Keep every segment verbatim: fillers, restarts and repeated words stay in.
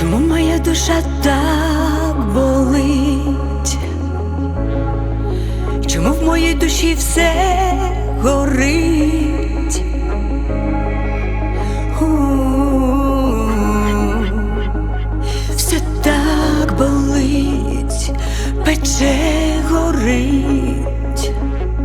Чому моя душа так болить? Чому в моїй душі все горить? У-у-у. Все так болить, пече, горить.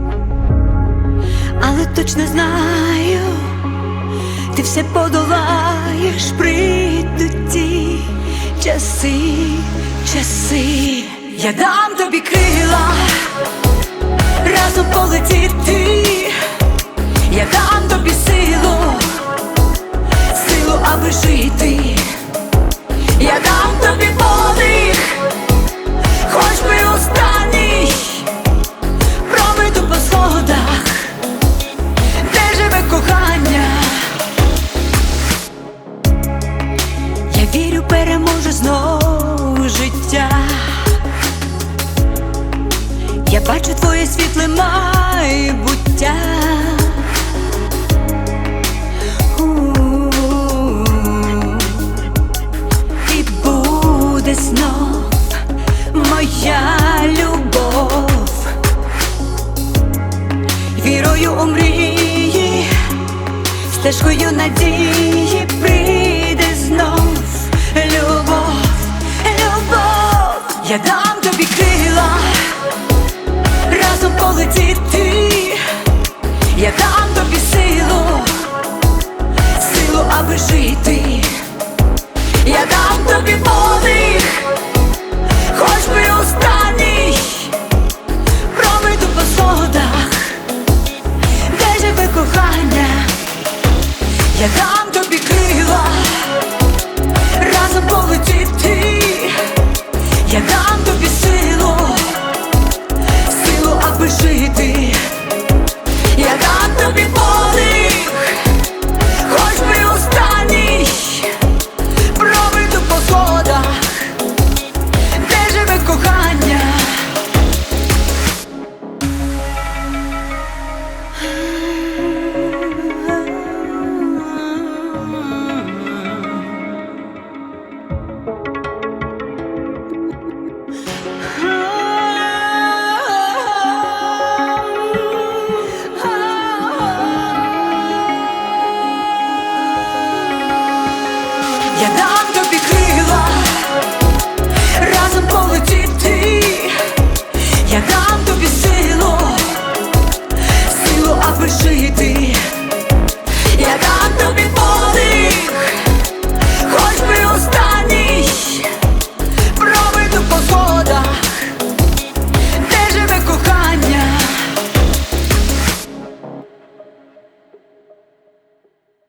Але точно знаю, ти все подолаєш, прийдуть ті часи, часи. Я дам тобі крила, разом полетіти. Я дам тобі силу, силу, аби жити. Я дам тобі подих, хоч би останній. Проведу по сходах, де живе кохання. Я вірю, переможе знову життя. Я бачу твоє світле майбуття. У-у-у. І буде знов моя любов. Вірою у мрії, стежкою надії прийде знов любов, любов. Я дам тобі крила, разом полетіти. Я дам тобі силу, силу, аби жити. Я дам тобі подих, хоч би останній. Проведу по сходах, де живе кохання. Я дам